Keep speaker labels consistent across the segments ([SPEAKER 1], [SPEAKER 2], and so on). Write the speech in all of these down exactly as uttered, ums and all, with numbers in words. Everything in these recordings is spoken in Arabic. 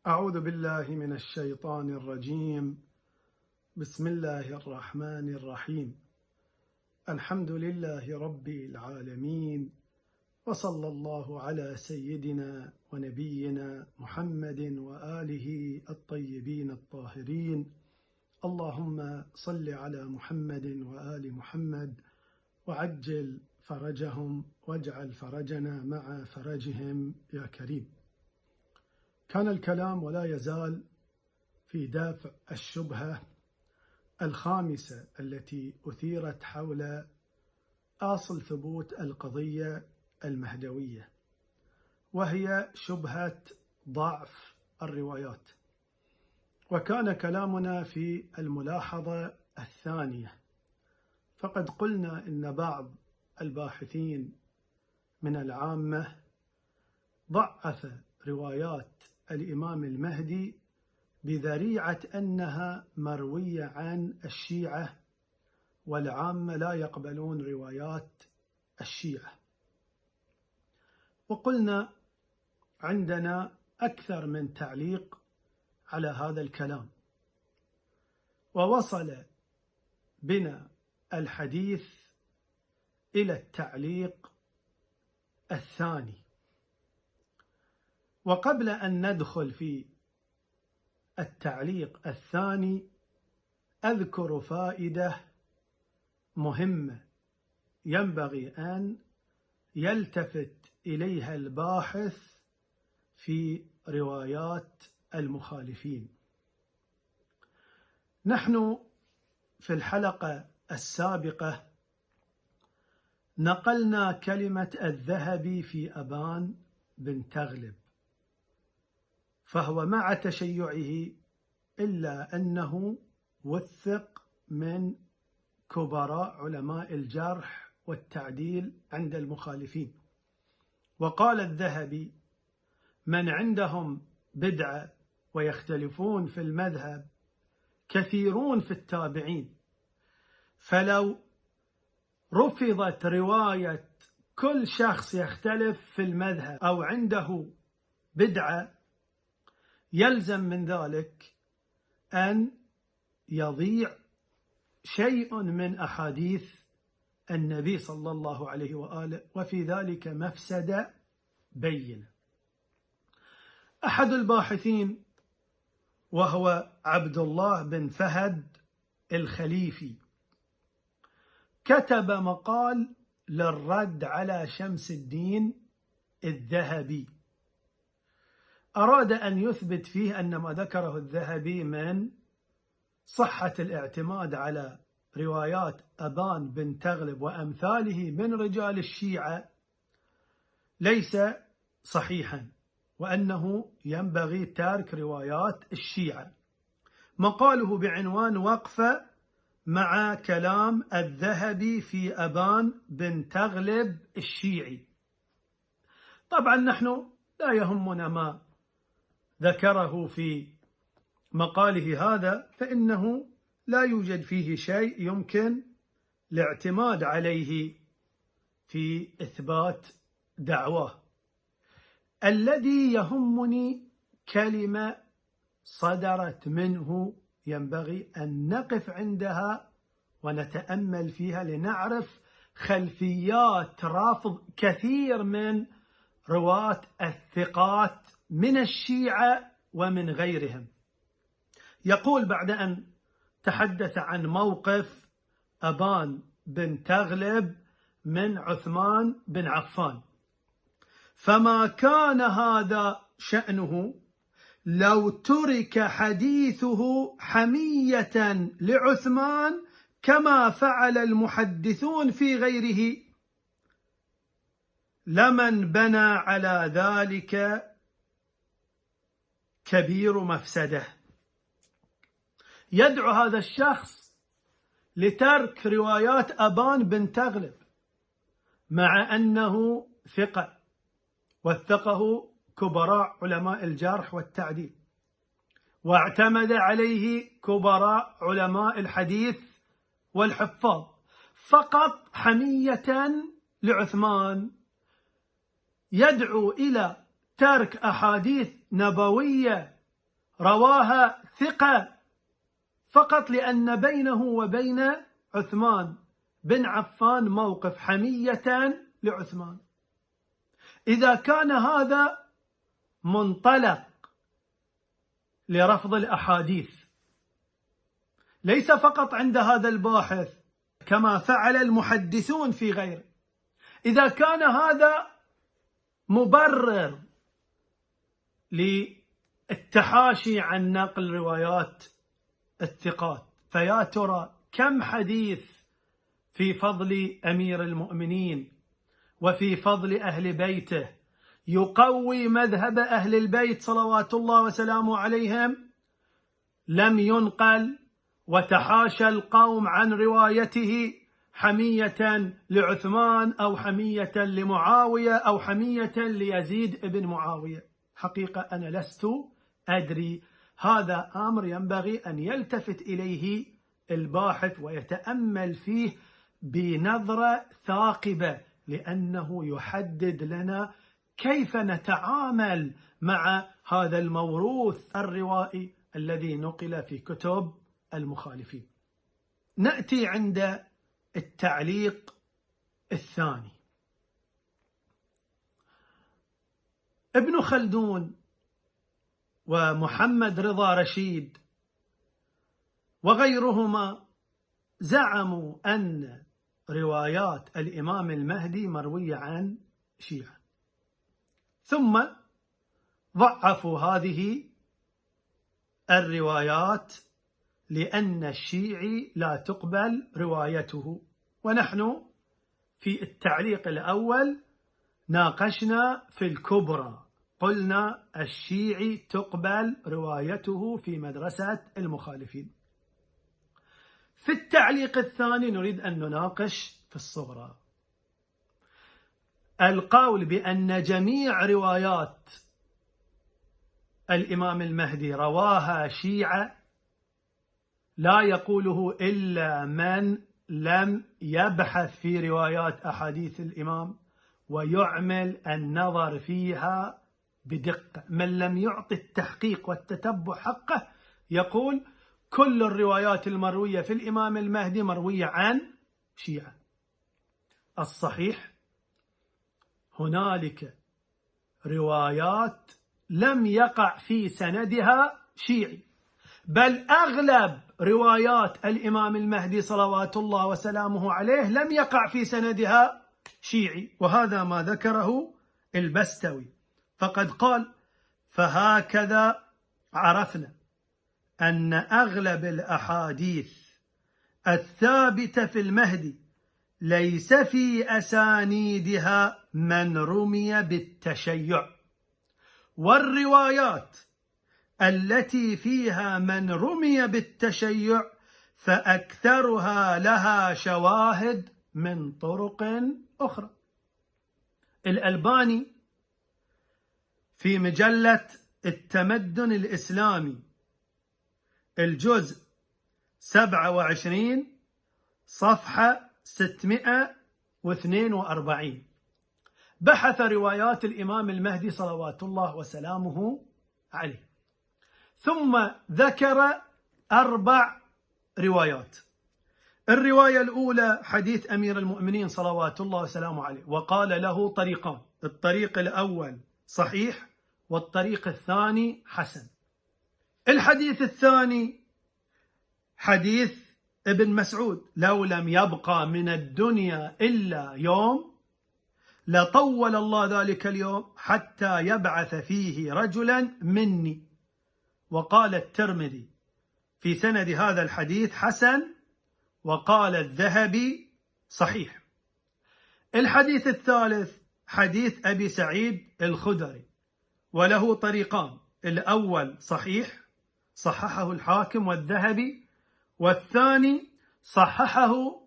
[SPEAKER 1] أعوذ بالله من الشيطان الرجيم. بسم الله الرحمن الرحيم. الحمد لله رب العالمين، وصلى الله على سيدنا ونبينا محمد وآله الطيبين الطاهرين. اللهم صل على محمد وآل محمد وعجل فرجهم واجعل فرجنا مع فرجهم يا كريم. كان الكلام ولا يزال في دافع الشبهة الخامسة التي أثيرت حول أصل ثبوت القضية المهدوية، وهي شبهة ضعف الروايات. وكان كلامنا في الملاحظة الثانية، فقد قلنا إن بعض الباحثين من العامة ضعف روايات الإمام المهدي بذريعة أنها مروية عن الشيعة، والعامة لا يقبلون روايات الشيعة. وقلنا عندنا أكثر من تعليق على هذا الكلام، ووصل بنا الحديث إلى التعليق الثاني. وقبل أن ندخل في التعليق الثاني أذكر فائدة مهمة ينبغي أن يلتفت إليها الباحث في روايات المخالفين. نحن في الحلقة السابقة نقلنا كلمة الذهبي في أبان بن تغلب، فهو مع تشيعه إلا أنه وثق من كبراء علماء الجرح والتعديل عند المخالفين. وقال الذهبي: من عندهم بدعة ويختلفون في المذهب كثيرون في التابعين، فلو رفضت رواية كل شخص يختلف في المذهب أو عنده بدعة، يلزم من ذلك أن يضيع شيء من أحاديث النبي صلى الله عليه وآله، وفي ذلك مفسدة بينة. أحد الباحثين وهو عبد الله بن فهد الخليفي كتب مقال للرد على شمس الدين الذهبي، أراد أن يثبت فيه أن ما ذكره الذهبي من صحة الاعتماد على روايات أبان بن تغلب وأمثاله من رجال الشيعة ليس صحيحا، وأنه ينبغي ترك روايات الشيعة. مقاله بعنوان: وقفة مع كلام الذهبي في أبان بن تغلب الشيعي. طبعا نحن لا يهمنا ما ذكره في مقاله هذا، فإنه لا يوجد فيه شيء يمكن الاعتماد عليه في إثبات دعواه. الذي يهمني كلمة صدرت منه ينبغي أن نقف عندها ونتأمل فيها لنعرف خلفيات رافض كثير من رواة الثقات من الشيعة ومن غيرهم. يقول بعد أن تحدث عن موقف أبان بن تغلب من عثمان بن عفان: فما كان هذا شأنه لو ترك حديثه حمية لعثمان كما فعل المحدثون في غيره، لمن بنى على ذلك كبير مفسدة. يدعو هذا الشخص لترك روايات أبان بن تغلب مع أنه ثقة وثقه كبراء علماء الجرح والتعديل، واعتمد عليه كبراء علماء الحديث والحفاظ، فقط حمية لعثمان. يدعو إلى ترك أحاديث نبوية رواها ثقة فقط لأن بينه وبين عثمان بن عفان موقف حمية لعثمان. إذا كان هذا منطلق لرفض الأحاديث ليس فقط عند هذا الباحث كما فعل المحدثون في غيره، إذا كان هذا مبرر للتحاشي عن نقل روايات الثقات، فيا ترى كم حديث في فضل أمير المؤمنين وفي فضل أهل بيته يقوي مذهب أهل البيت صلوات الله وسلامه عليهم لم ينقل، وتحاشى القوم عن روايته حمية لعثمان أو حمية لمعاوية أو حمية ليزيد بن معاوية. حقيقة أنا لست أدري، هذا أمر ينبغي أن يلتفت إليه الباحث ويتأمل فيه بنظرة ثاقبة، لأنه يحدد لنا كيف نتعامل مع هذا الموروث الروائي الذي نقل في كتب المخالفين. نأتي عند التعليق الثاني. ابن خلدون ومحمد رضا رشيد وغيرهما زعموا أن روايات الإمام المهدي مروية عن شيعة، ثم ضعفوا هذه الروايات لأن الشيعي لا تقبل روايته. ونحن في التعليق الأول ناقشنا في الكبرى، قلنا الشيعي تقبل روايته في مدرسة المخالفين. في التعليق الثاني نريد أن نناقش في الصغرى. القول بأن جميع روايات الإمام المهدي رواها شيعة لا يقوله إلا من لم يبحث في روايات أحاديث الإمام ويعمل النظر فيها بدقة. من لم يعطي التحقيق والتتبع حقه يقول كل الروايات المروية في الإمام المهدي مروية عن شيعة. الصحيح هنالك روايات لم يقع في سندها شيعي، بل أغلب روايات الإمام المهدي صلوات الله وسلامه عليه لم يقع في سندها شيعي، وهذا ما ذكره البستوي، فقد قال: فهكذا عرفنا أن أغلب الأحاديث الثابتة في المهدي ليس في أسانيدها من رمي بالتشيع، والروايات التي فيها من رمي بالتشيع فأكثرها لها شواهد من طرق أخرى. الألباني في مجلة التمدن الإسلامي الجزء سبعة وعشرين صفحة ستمائة واثنين وأربعين بحث روايات الإمام المهدي صلوات الله وسلامه عليه، ثم ذكر أربع روايات. الرواية الأولى حديث أمير المؤمنين صلوات الله وسلامه عليه، وقال له طريقان: الطريق الأول صحيح والطريق الثاني حسن. الحديث الثاني حديث ابن مسعود: لو لم يبقى من الدنيا إلا يوم لطول الله ذلك اليوم حتى يبعث فيه رجلا مني. وقال الترمذي في سند هذا الحديث حسن، وقال الذهبي صحيح. الحديث الثالث حديث أبي سعيد الخدري، وله طريقان: الأول صحيح صححه الحاكم والذهبي، والثاني صححه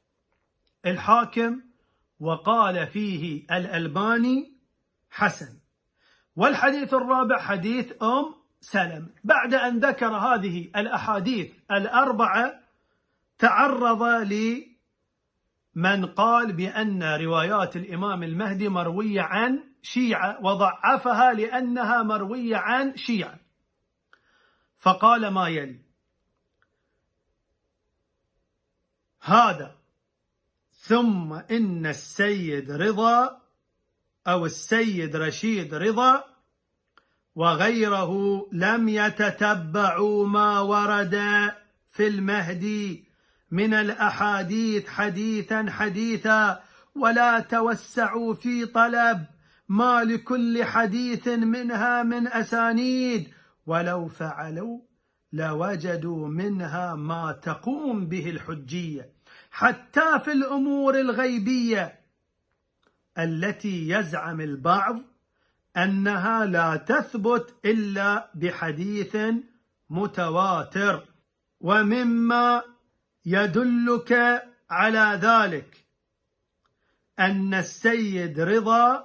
[SPEAKER 1] الحاكم وقال فيه الألباني حسن. والحديث الرابع حديث أم سلمة. بعد أن ذكر هذه الأحاديث الأربعة تعرض لمن قال بأن روايات الإمام المهدي مروية عن شيعة وضعفها لأنها مروية عن شيعة. فقال ما يلي: هذا ثم إن السيد رضا أو السيد رشيد رضا وغيره لم يتتبعوا ما ورد في المهدي من الأحاديث حديثا حديثا، ولا توسعوا في طلب ما لكل حديث منها من أسانيد، ولو فعلوا لوجدوا منها ما تقوم به الحجية، حتى في الأمور الغيبية التي يزعم البعض أنها لا تثبت إلا بحديث متواتر. ومما يدلك على ذلك أن السيد رضا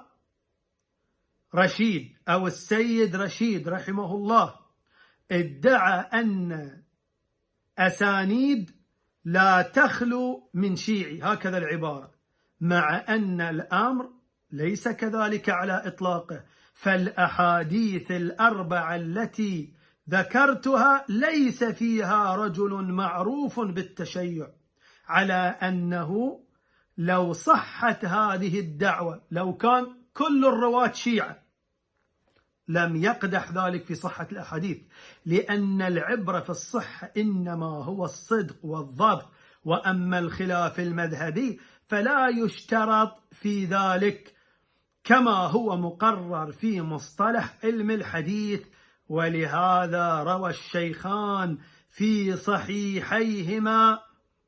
[SPEAKER 1] رشيد أو السيد رشيد رحمه الله ادعى أن أسانيد لا تخلو من شيعي، هكذا العبارة، مع أن الأمر ليس كذلك على إطلاقه. فالأحاديث الأربعة التي ذكرتها ليس فيها رجل معروف بالتشيع، على أنه لو صحت هذه الدعوة، لو كان كل الرواة شيعة، لم يقدح ذلك في صحة الأحاديث، لأن العبرة في الصحة إنما هو الصدق والضبط، وأما الخلاف المذهبي فلا يشترط في ذلك، كما هو مقرر في مصطلح علم الحديث. ولهذا روى الشيخان في صحيحيهما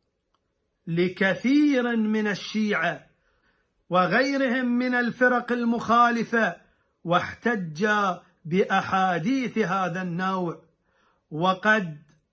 [SPEAKER 1] لكثير من الشيعة وغيرهم من الفرق المخالفة، واحتج بأحاديث هذا النوع، وقد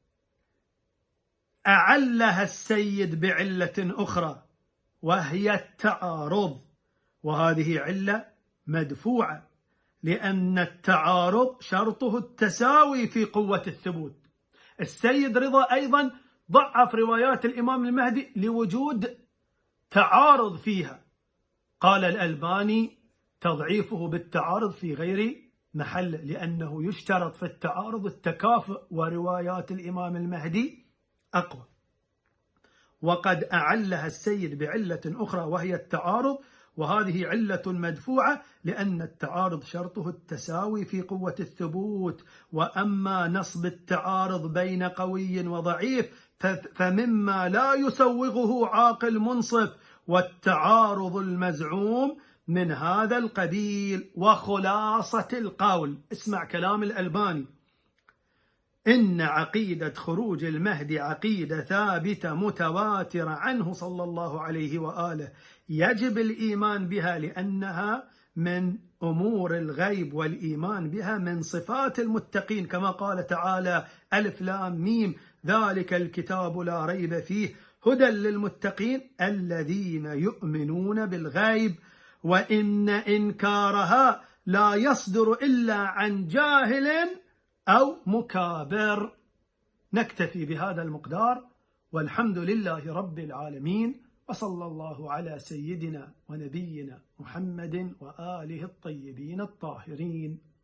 [SPEAKER 1] أعلها السيد بعلة أخرى وهي التعارض، وهذه علة مدفوعة، لأن التعارض شرطه التساوي في قوة الثبوت. السيد رضا أيضا ضعف روايات الإمام المهدي لوجود تعارض فيها، قال الألباني تضعيفه بالتعارض في غير محل، لأنه يشترط في التعارض التكافؤ، وروايات الإمام المهدي أقوى. وقد أعلها السيد بعلة أخرى وهي التعارض، وهذه علة مدفوعة، لأن التعارض شرطه التساوي في قوة الثبوت. وأما نصب التعارض بين قوي وضعيف فمما لا يسوغه عاقل منصف، والتعارض المزعوم من هذا القبيل. وخلاصة القول، اسمع كلام الألباني: إن عقيدة خروج المهدي عقيدة ثابتة متواترة عنه صلى الله عليه وآله، يجب الإيمان بها لأنها من أمور الغيب، والإيمان بها من صفات المتقين، كما قال تعالى: ألف لام ميم ذلك الكتاب لا ريب فيه هدى للمتقين الذين يؤمنون بالغيب. وإن إنكارها لا يصدر إلا عن جاهل أو مكابر. نكتفي بهذا المقدار، والحمد لله رب العالمين، وصلى الله على سيدنا ونبينا محمد وآله الطيبين الطاهرين.